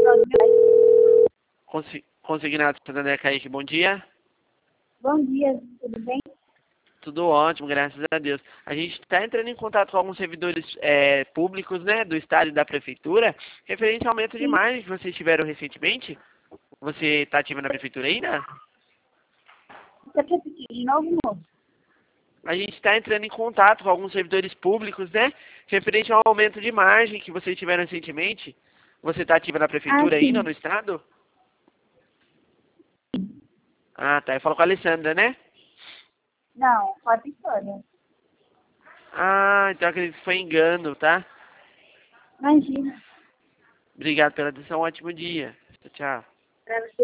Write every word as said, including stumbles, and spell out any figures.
prol dos meus pais. Consi Consignado Santander Kaique, bom dia. Bom dia, tudo bem? Tudo ótimo, graças a Deus. A gente está entrando em contato com alguns servidores é, públicos, né, do Estado e da Prefeitura, referente ao aumento de Sim. margem que vocês tiveram recentemente. Você está ativa na Prefeitura ainda? Você quer repetir de novo, moço? A gente está entrando em contato com alguns servidores públicos, né, referente ao aumento de margem que vocês tiveram recentemente. Você está ativa na Ah, Prefeitura ainda, sim. no Estado? Ah, tá. Eu falo com a Alessandra, né? Não, pode história. Ah, então acredito que foi engano, tá? Imagina. Obrigado pela atenção, um ótimo dia. Tchau, tchau. Pra você.